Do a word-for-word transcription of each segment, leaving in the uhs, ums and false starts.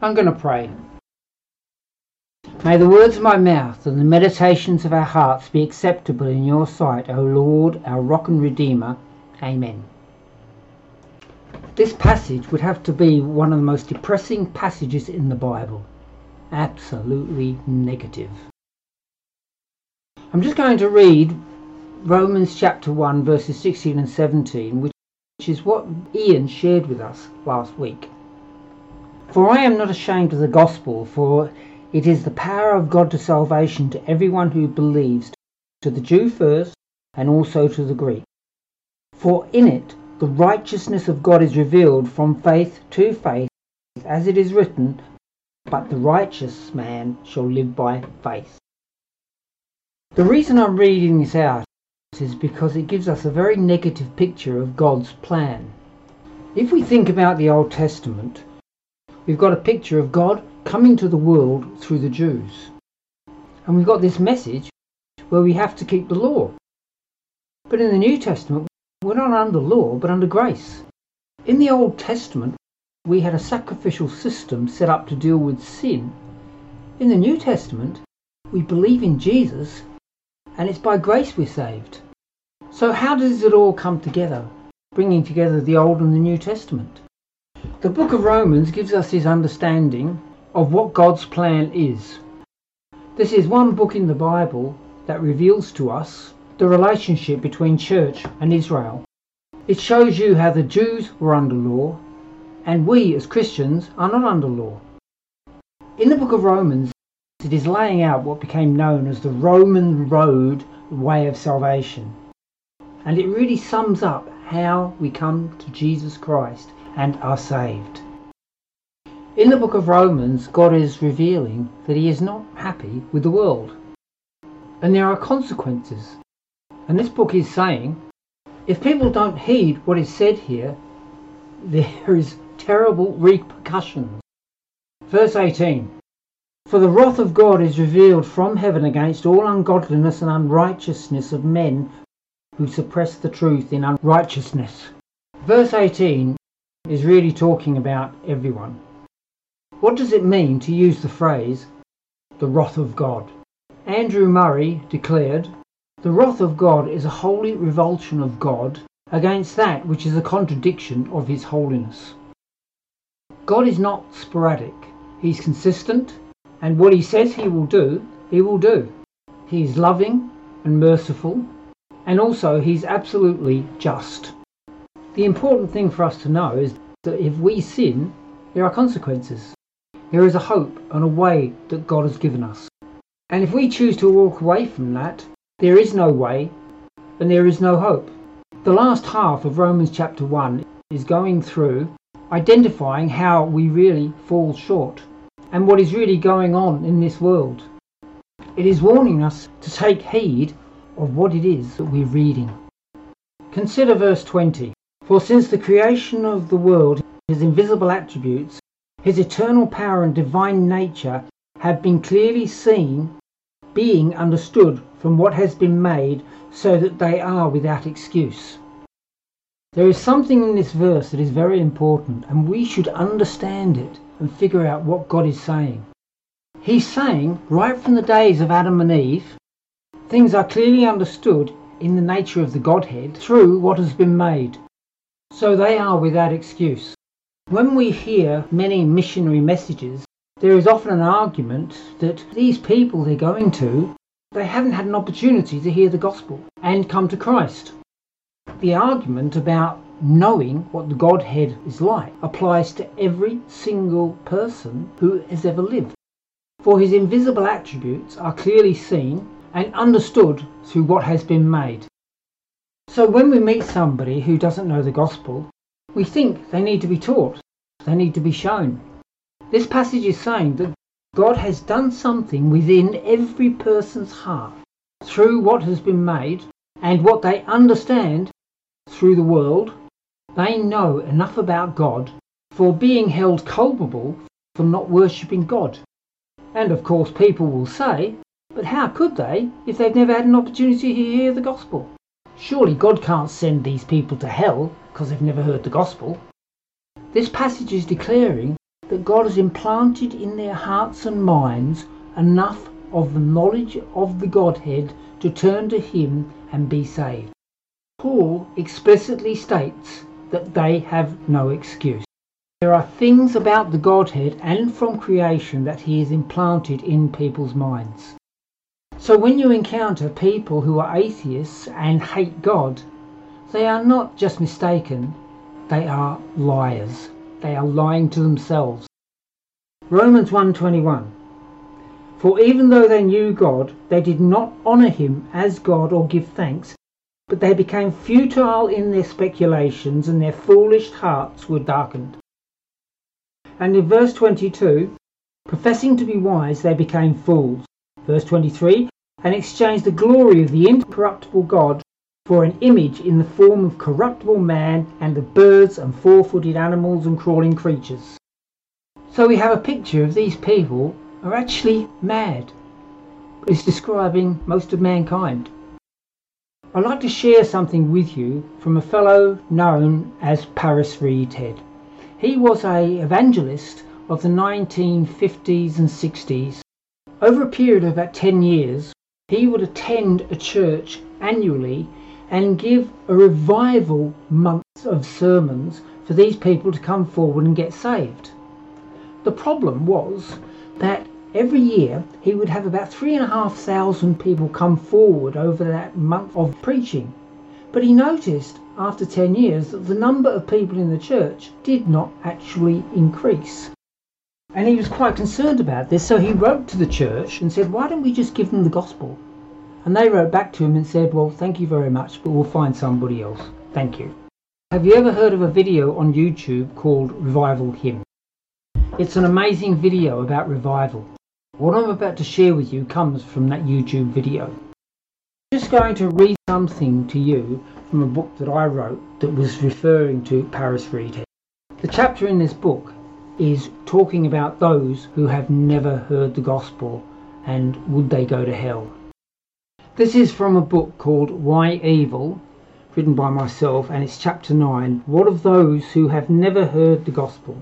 I'm going to pray. May the words of my mouth and the meditations of our hearts be acceptable in your sight, O Lord, our rock and redeemer. Amen. This passage would have to be one of the most depressing passages in the Bible. Absolutely negative. I'm just going to read Romans chapter one verses sixteen and seventeen, which is what Ian shared with us last week. For I am not ashamed of the gospel, for it is the power of God to salvation to everyone who believes, to the Jew first and also to the Greek. For in it the righteousness of God is revealed from faith to faith, as it is written, but the righteous man shall live by faith. The reason I'm reading this out is because it gives us a very negative picture of God's plan. If we think about the Old Testament, we've got a picture of God coming to the world through the Jews. And we've got this message where we have to keep the law. But in the New Testament, we're not under law, but under grace. In the Old Testament, we had a sacrificial system set up to deal with sin. In the New Testament, we believe in Jesus, and it's by grace we're saved. So how does it all come together, bringing together the Old and the New Testament? The book of Romans gives us his understanding of what God's plan is. This is one book in the Bible that reveals to us the relationship between church and Israel. It shows you how the Jews were under law and we as Christians are not under law. In the book of Romans, it is laying out what became known as the Roman road way of salvation. And it really sums up how we come to Jesus Christ and are saved. In the book of Romans, God is revealing that he is not happy with the world. And there are consequences. And this book is saying, if people don't heed what is said here, there is terrible repercussions. Verse eighteen. For the wrath of God is revealed from heaven against all ungodliness and unrighteousness of men who suppress the truth in unrighteousness. Verse eighteen is really talking about everyone. What does it mean to use the phrase, the wrath of God? Andrew Murray declared, the wrath of God is a holy revulsion of God against that which is a contradiction of his holiness. God is not sporadic. He's consistent, and what he says he will do, he will do. He is loving and merciful, and also he's absolutely just. The important thing for us to know is that if we sin, there are consequences. There is a hope and a way that God has given us. And if we choose to walk away from that, there is no way and there is no hope. The last half of Romans chapter one is going through identifying how we really fall short and what is really going on in this world. It is warning us to take heed of what it is that we're reading. Consider verse twenty. For since the creation of the world, his invisible attributes, his eternal power and divine nature have been clearly seen, being understood from what has been made, so that they are without excuse. There is something in this verse that is very important, and we should understand it and figure out what God is saying. He's saying, right from the days of Adam and Eve, things are clearly understood in the nature of the Godhead through what has been made. So they are without excuse. When we hear many missionary messages, there is often an argument that these people they're going to, they haven't had an opportunity to hear the gospel and come to Christ. The argument about knowing what the Godhead is like applies to every single person who has ever lived. For his invisible attributes are clearly seen and understood through what has been made. So when we meet somebody who doesn't know the gospel, we think they need to be taught, they need to be shown. This passage is saying that God has done something within every person's heart through what has been made and what they understand through the world. They know enough about God for being held culpable for not worshipping God. And of course people will say, but how could they if they've never had an opportunity to hear the gospel? Surely God can't send these people to hell because they've never heard the gospel. This passage is declaring that God has implanted in their hearts and minds enough of the knowledge of the Godhead to turn to Him and be saved. Paul explicitly states that they have no excuse. There are things about the Godhead and from creation that He has implanted in people's minds. So when you encounter people who are atheists and hate God, they are not just mistaken, they are liars. They are lying to themselves. Romans one twenty-one. For even though they knew God, they did not honour Him as God or give thanks, but they became futile in their speculations, and their foolish hearts were darkened. And in verse twenty-two, professing to be wise, they became fools. Verse twenty-three, and exchanged the glory of the incorruptible God for an image in the form of corruptible man and of birds and four-footed animals and crawling creatures. So we have a picture of these people are actually mad. It's describing most of mankind. I'd like to share something with you from a fellow known as Paris Reedhead. He was an evangelist of the nineteen fifties and sixties. Over a period of about ten years, he would attend a church annually and give a revival month of sermons for these people to come forward and get saved. The problem was that every year he would have about three and a half thousand people come forward over that month of preaching. But he noticed after ten years that the number of people in the church did not actually increase. And he was quite concerned about this, so he wrote to the church and said, why don't we just give them the gospel? And they wrote back to him and said, well, thank you very much, but we'll find somebody else. Thank you. Have you ever heard of a video on YouTube called Revival Hymn? It's an amazing video about revival. What I'm about to share with you comes from that YouTube video. I'm just going to read something to you from a book that I wrote that was referring to Paris Reedhead. The chapter in this book is talking about those who have never heard the gospel and would they go to hell. This is from a book called Why Evil, written by myself, and it's chapter nine, What of Those Who Have Never Heard the Gospel?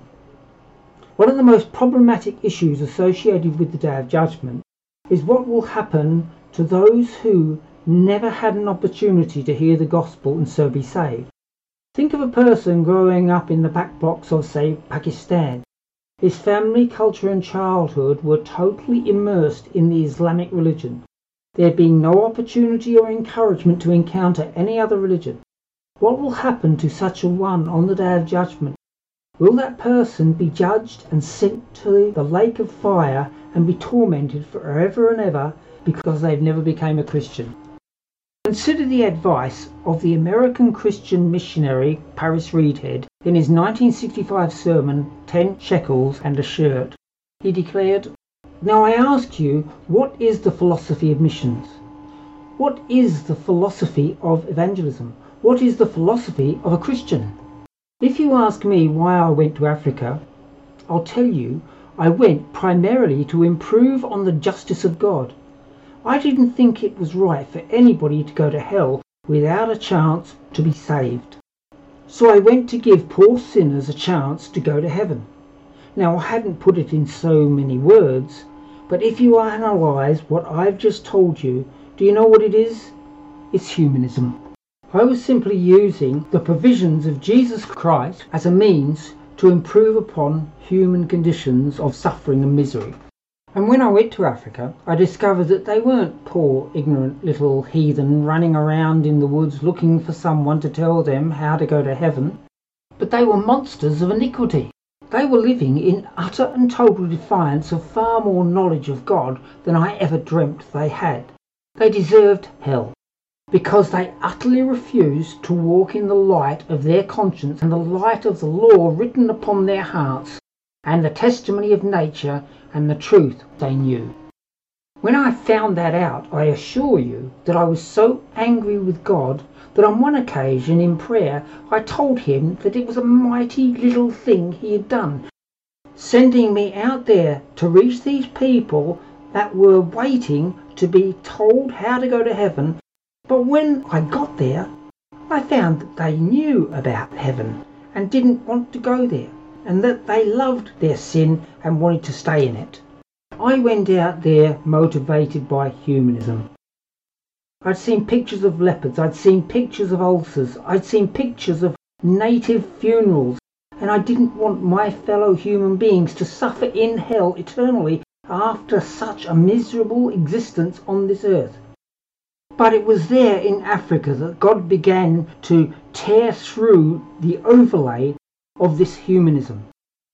One of the most problematic issues associated with the Day of Judgment is what will happen to those who never had an opportunity to hear the gospel and so be saved. Think of a person growing up in the back blocks of, say, Pakistan. His family, culture and childhood were totally immersed in the Islamic religion, there being no opportunity or encouragement to encounter any other religion. What will happen to such a one on the Day of Judgment? Will that person be judged and sent to the lake of fire and be tormented forever and ever because they've never become a Christian? Consider the advice of the American Christian missionary Paris Reedhead in his nineteen sixty-five sermon, Ten Shekels and a Shirt. He declared, now I ask you, what is the philosophy of missions? What is the philosophy of evangelism? What is the philosophy of a Christian? If you ask me why I went to Africa, I'll tell you I went primarily to improve on the justice of God. I didn't think it was right for anybody to go to hell without a chance to be saved. So I went to give poor sinners a chance to go to heaven. Now I hadn't put it in so many words, but if you analyse what I've just told you, do you know what it is? It's humanism. I was simply using the provisions of Jesus Christ as a means to improve upon human conditions of suffering and misery. And when I went to Africa, I discovered that they weren't poor, ignorant little heathen running around in the woods looking for someone to tell them how to go to heaven, but they were monsters of iniquity. They were living in utter and total defiance of far more knowledge of God than I ever dreamt they had. They deserved hell, because they utterly refused to walk in the light of their conscience and the light of the law written upon their hearts, and the testimony of nature and the truth they knew. When I found that out, I assure you that I was so angry with God that on one occasion in prayer I told him that it was a mighty little thing he had done, sending me out there to reach these people that were waiting to be told how to go to heaven. But when I got there, I found that they knew about heaven and didn't want to go there. and that they loved their sin and wanted to stay in it. I went out there motivated by humanism. I'd seen pictures of leopards, I'd seen pictures of ulcers, I'd seen pictures of native funerals, and I didn't want my fellow human beings to suffer in hell eternally after such a miserable existence on this earth. But it was there in Africa that God began to tear through the overlay of this humanism.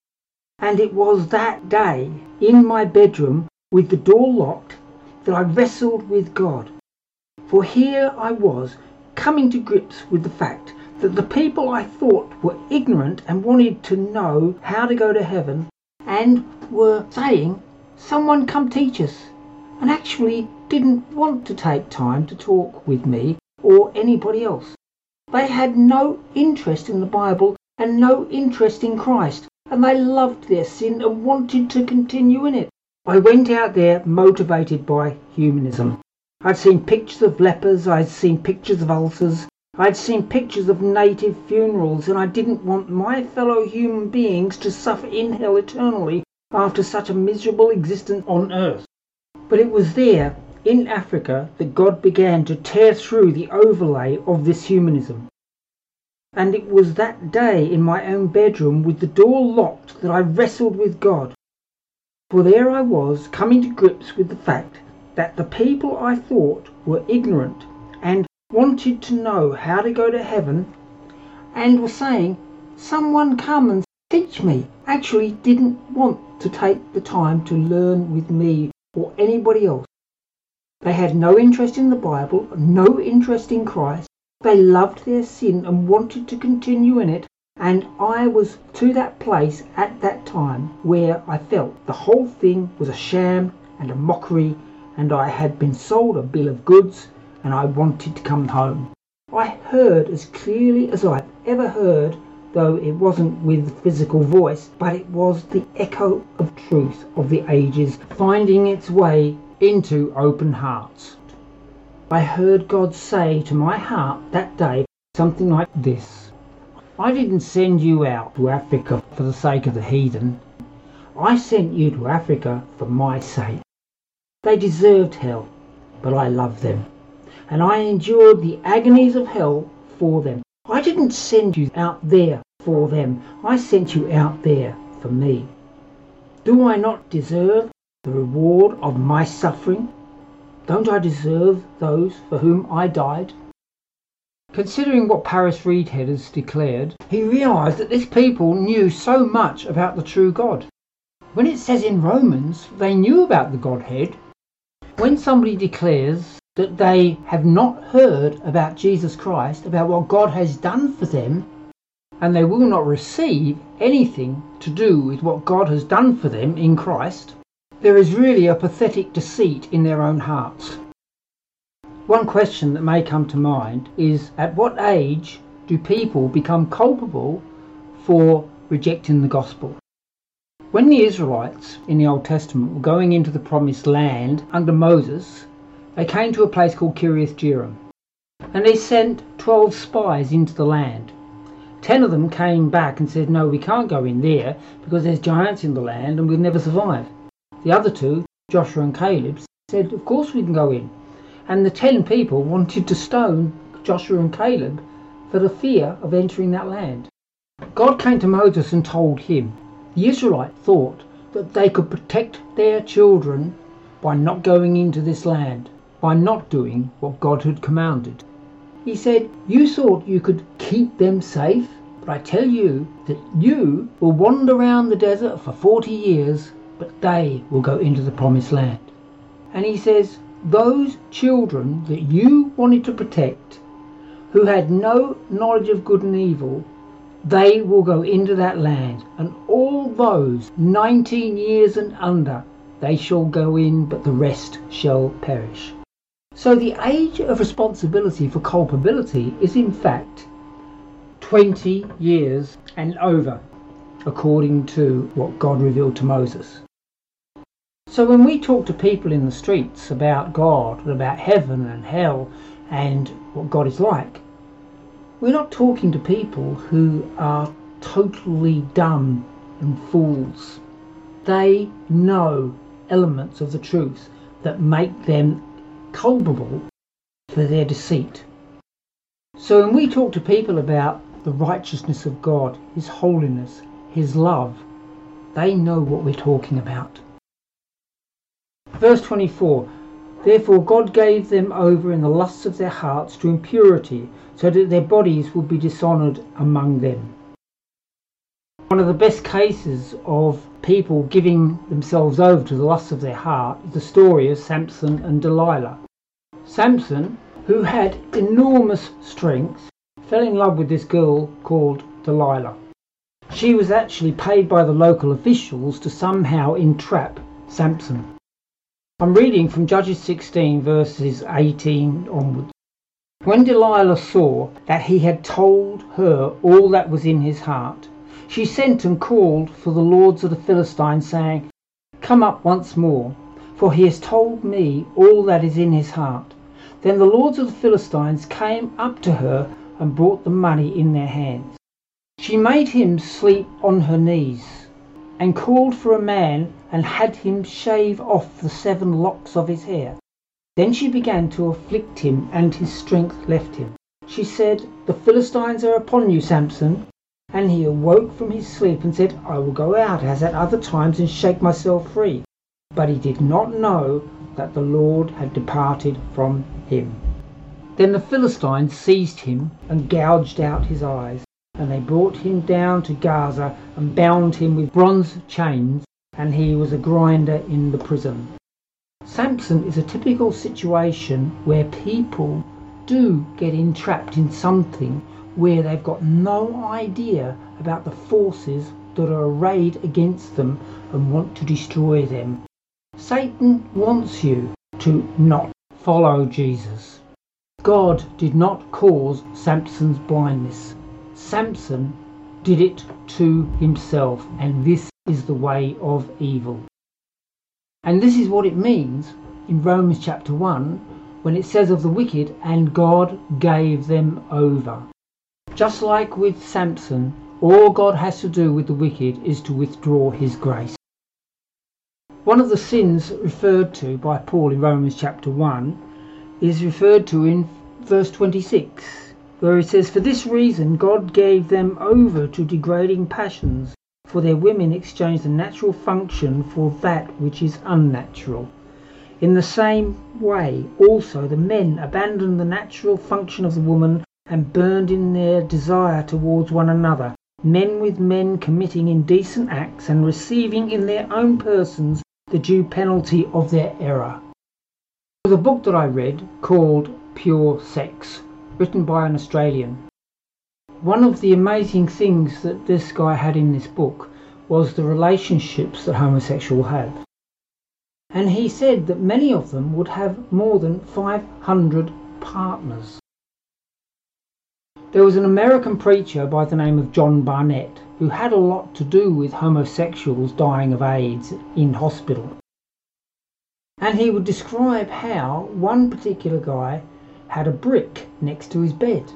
And it was that day, in my bedroom, with the door locked, that I wrestled with God. For here I was, coming to grips with the fact that the people I thought were ignorant and wanted to know how to go to heaven, and were saying, "Someone come teach us," and actually didn't want to take time to talk with me or anybody else. They had no interest in the Bible and no interest in Christ, and they loved their sin and wanted to continue in it. I went out there motivated by humanism. I'd seen pictures of lepers, I'd seen pictures of ulcers, I'd seen pictures of native funerals, and I didn't want my fellow human beings to suffer in hell eternally after such a miserable existence on earth. But it was there, in Africa, that God began to tear through the overlay of this humanism. And it was that day in my own bedroom with the door locked that I wrestled with God. For there I was, coming to grips with the fact that the people I thought were ignorant and wanted to know how to go to heaven, and were saying, "Someone come and teach me," actually didn't want to take the time to learn with me or anybody else. They had no interest in the Bible, no interest in Christ. They loved their sin and wanted to continue in it, and I was to that place at that time where I felt the whole thing was a sham and a mockery, and I had been sold a bill of goods, and I wanted to come home. I heard as clearly as I've ever heard, though it wasn't with physical voice, but it was the echo of truth of the ages finding its way into open hearts. I heard God say to my heart that day something like this: "I didn't send you out to Africa for the sake of the heathen. I sent you to Africa for my sake. They deserved hell, but I loved them, and I endured the agonies of hell for them. I didn't send you out there for them. I sent you out there for me. Do I not deserve the reward of my suffering? Don't I deserve those for whom I died?" Considering what Paris Reidhead has declared, he realised that this people knew so much about the true God. When it says in Romans they knew about the Godhead, when somebody declares that they have not heard about Jesus Christ, about what God has done for them, and they will not receive anything to do with what God has done for them in Christ, there is really a pathetic deceit in their own hearts. One question that may come to mind is, at what age do people become culpable for rejecting the gospel? When the Israelites in the Old Testament were going into the promised land under Moses, they came to a place called Kiriath Jearim, and they sent twelve spies into the land. Ten of them came back and said, "No, we can't go in there because there's giants in the land and we'll never survive." The other two, Joshua and Caleb, said, "Of course we can go in." And the ten people wanted to stone Joshua and Caleb for the fear of entering that land. God came to Moses and told him the Israelites thought that they could protect their children by not going into this land, by not doing what God had commanded. He said, "You thought you could keep them safe, but I tell you that you will wander around the desert for forty years, but they will go into the promised land." And he says, those children that you wanted to protect, who had no knowledge of good and evil, they will go into that land, and all those nineteen years and under, they shall go in, but the rest shall perish. So the age of responsibility for culpability is in fact twenty years and over, according to what God revealed to Moses. So when we talk to people in the streets about God and about heaven and hell and what God is like, we're not talking to people who are totally dumb and fools. They know elements of the truth that make them culpable for their deceit. So when we talk to people about the righteousness of God, His holiness, His love, they know what we're talking about. Verse twenty-four, therefore God gave them over in the lusts of their hearts to impurity, so that their bodies would be dishonoured among them. One of the best cases of people giving themselves over to the lusts of their heart is the story of Samson and Delilah. Samson, who had enormous strength, fell in love with this girl called Delilah. She was actually paid by the local officials to somehow entrap Samson. I'm reading from Judges sixteen verses eighteen onwards. When Delilah saw that he had told her all that was in his heart, she sent and called for the lords of the Philistines, saying, come up once more, for he has told me all that is in his heart. Then the lords of the Philistines came up to her and brought the money in their hands. She made him sleep on her knees, and called for a man and had him shave off the seven locks of his hair. Then she began to afflict him, and his strength left him. She said, the Philistines are upon you, Samson. And he awoke from his sleep and said, I will go out as at other times and shake myself free. But he did not know that the Lord had departed from him. Then the Philistines seized him and gouged out his eyes, and they brought him down to Gaza and bound him with bronze chains, and he was a grinder in the prison. Samson is a typical situation where people do get entrapped in something where they've got no idea about the forces that are arrayed against them and want to destroy them. Satan wants you to not follow Jesus. God did not cause Samson's blindness. Samson did it to himself, and this is the way of evil. And this is what it means in Romans chapter one when it says of the wicked, and God gave them over. Just like with Samson, all God has to do with the wicked is to withdraw his grace. One of the sins referred to by Paul in Romans chapter one is referred to in verse twenty-six, where he says, for this reason God gave them over to degrading passions, for their women exchanged the natural function for that which is unnatural. In the same way also the men abandoned the natural function of the woman and burned in their desire towards one another, men with men committing indecent acts and receiving in their own persons the due penalty of their error. There was a book that I read called Pure Sex, written by an Australian. One of the amazing things that this guy had in this book was the relationships that homosexuals have. And he said that many of them would have more than five hundred partners. There was an American preacher by the name of John Barnett who had a lot to do with homosexuals dying of AIDS in hospital. And he would describe how one particular guy had a brick next to his bed.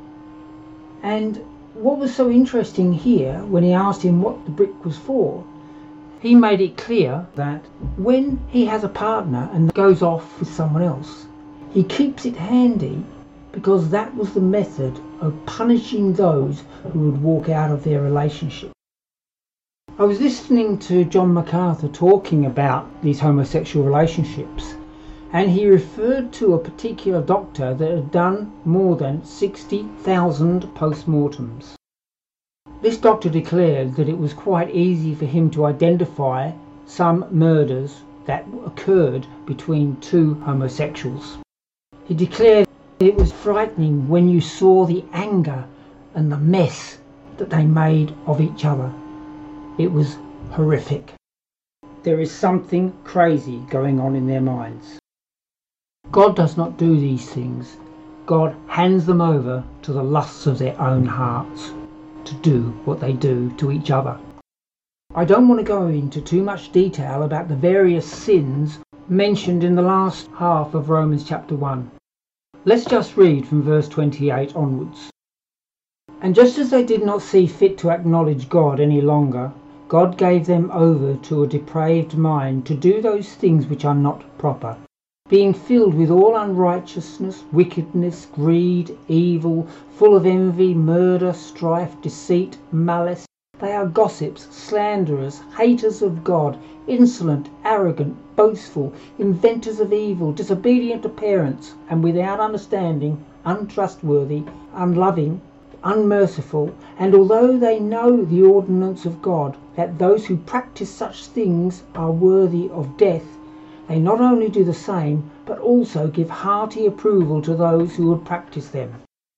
And what was so interesting here, when he asked him what the brick was for, he made it clear that when he has a partner and goes off with someone else, he keeps it handy, because that was the method of punishing those who would walk out of their relationship. I was listening to John MacArthur talking about these homosexual relationships, and he referred to a particular doctor that had done more than sixty thousand post-mortems. This doctor declared that it was quite easy for him to identify some murders that occurred between two homosexuals. He declared it was frightening when you saw the anger and the mess that they made of each other. It was horrific. There is something crazy going on in their minds. God does not do these things. God hands them over to the lusts of their own hearts to do what they do to each other. I don't want to go into too much detail about the various sins mentioned in the last half of Romans chapter one. Let's just read from verse twenty-eight onwards. And just as they did not see fit to acknowledge God any longer, God gave them over to a depraved mind to do those things which are not proper, being filled with all unrighteousness, wickedness, greed, evil, full of envy, murder, strife, deceit, malice. They are gossips, slanderers, haters of God, insolent, arrogant, boastful, inventors of evil, disobedient to parents, and without understanding, untrustworthy, unloving, unmerciful. And although they know the ordinance of God, that those who practice such things are worthy of death, they not only do the same, but also give hearty approval to those who would practice them.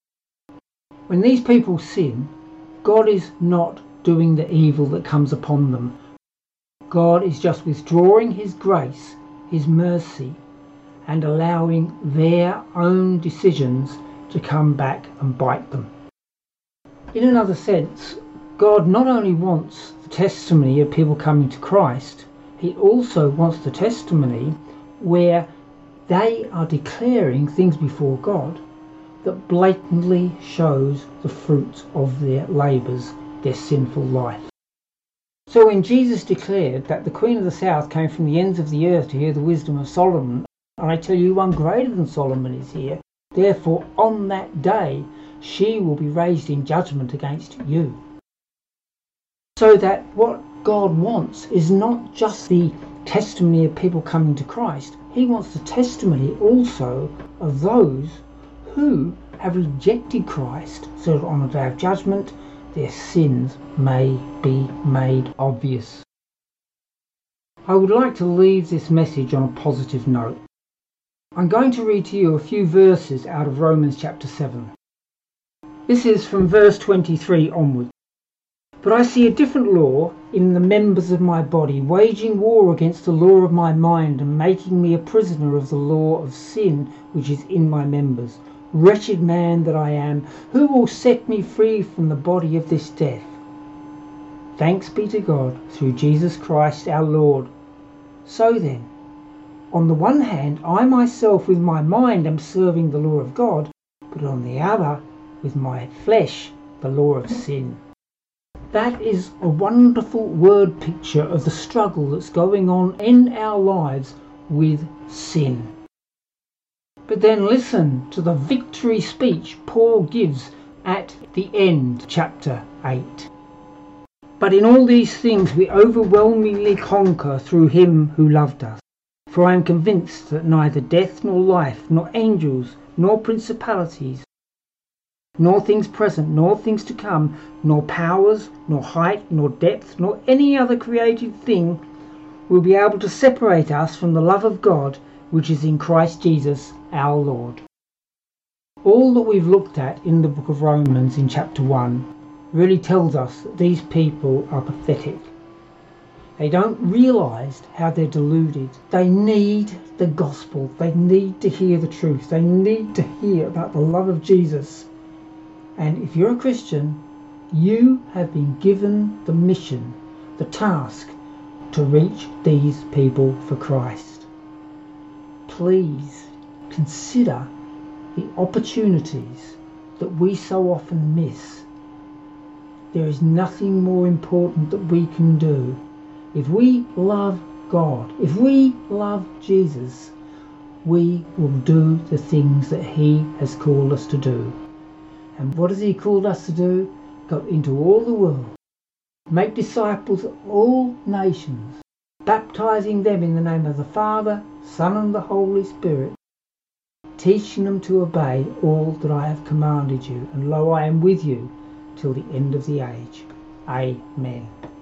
When these people sin, God is not doing the evil that comes upon them. God is just withdrawing his grace, his mercy, and allowing their own decisions to come back and bite them. In another sense, God not only wants the testimony of people coming to Christ, he also wants the testimony where they are declaring things before God that blatantly shows the fruits of their labours, their sinful life. So when Jesus declared that the Queen of the South came from the ends of the earth to hear the wisdom of Solomon, and I tell you one greater than Solomon is here, therefore on that day she will be raised in judgment against you. So that what God wants is not just the testimony of people coming to Christ, he wants the testimony also of those who have rejected Christ, so that on the day of judgment their sins may be made obvious. I would like to leave this message on a positive note. I'm going to read to you a few verses out of Romans chapter seven. This is from verse twenty-three onwards. But I see a different law in the members of my body, waging war against the law of my mind, and making me a prisoner of the law of sin which is in my members. Wretched man that I am, who will set me free from the body of this death? Thanks be to God through Jesus Christ our Lord. So then, on the one hand, I myself with my mind am serving the law of God, but on the other, with my flesh, the law of sin. That is a wonderful word picture of the struggle that's going on in our lives with sin. But then listen to the victory speech Paul gives at the end, chapter eight. But in all these things we overwhelmingly conquer through him who loved us. For I am convinced that neither death nor life, nor angels, nor principalities, nor things present, nor things to come, nor powers, nor height, nor depth, nor any other created thing will be able to separate us from the love of God which is in Christ Jesus our Lord. All that we've looked at in the book of Romans in chapter one really tells us that these people are pathetic. They don't realise how they're deluded. They need the gospel. They need to hear the truth. They need to hear about the love of Jesus. And if you're a Christian, you have been given the mission, the task, to reach these people for Christ. Please consider the opportunities that we so often miss. There is nothing more important that we can do. If we love God, if we love Jesus, we will do the things that he has called us to do. And what has he called us to do? Go into all the world, make disciples of all nations, baptizing them in the name of the Father, Son and the Holy Spirit, teaching them to obey all that I have commanded you. And lo, I am with you till the end of the age. Amen.